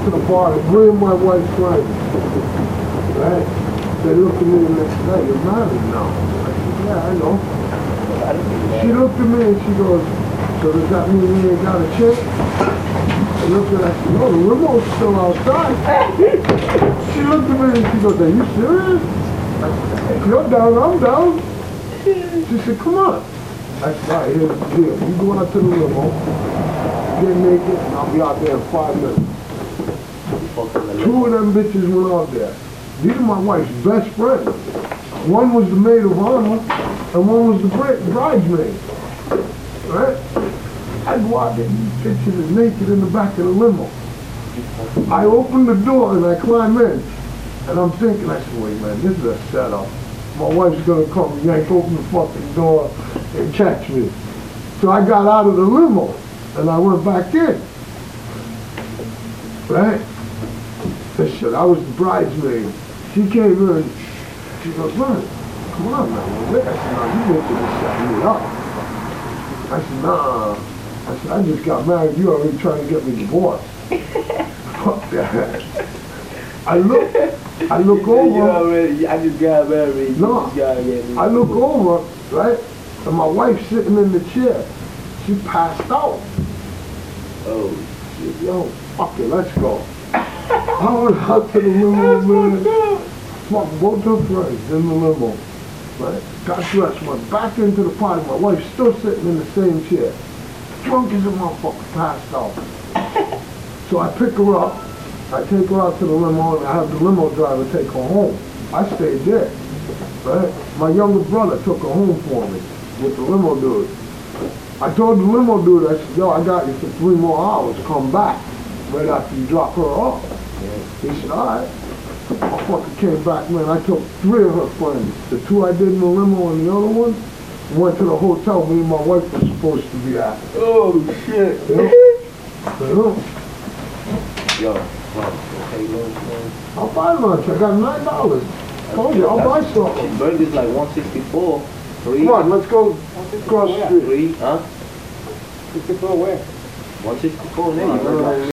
to the party, me and my wife's friends. Right? They looked at me the next day, you're married now. I said, yeah, I know. She looked at me and she goes, so does that mean you ain't got a chick? I looked at her, I said, no, the limo's still outside. She looked at me and she goes, are you serious? I said, if you're down, I'm down. She said, come on. I said, all right, here's the deal. You go out to the limo, get naked, and I'll be out there in 5 minutes. 2 of them bitches went out there. These are my wife's best friends. One was the maid of honor, and one was the bridesmaid. Right? I go out there, these bitches are naked in the back of the limo. I open the door and I climb in. And I'm thinking, I said, wait man, this is a setup. My wife's gonna come and yank open the fucking door and catch me. So I got out of the limo and I went back in. Right? I was the bridesmaid. She came in, she goes, man, come on man. I said, no, you need to just set me up. I said, nah. I said, I just got married, you already trying to get me divorced. Fuck that. I look over. I just got married. No, I look over, right, and my wife's sitting in the chair. She passed out. Oh. She said, yo, fuck it, let's go. I went out to the limo, man. Fuck both her friends in the limo. Right? Got dressed, went back into the party. My wife's still sitting in the same chair. Drunk as a motherfucker, passed out. So I pick her up. I take her out to the limo and I have the limo driver take her home. I stayed there, right? My younger brother took her home for me with the limo dude. I told the limo dude, I said, yo, I got you for 3 more hours, come back right after you drop her off. He said, all right. I fucking came back, man, I took 3 of her friends. The 2 I did in the limo and the other one went to the hotel me and my wife were supposed to be at. Oh, shit. Yo. I'll buy lunch. I got $9. Told you, I'll buy something. Burger's like 164. Come on, let's go across the street. 3, huh? 64 where? 164 there.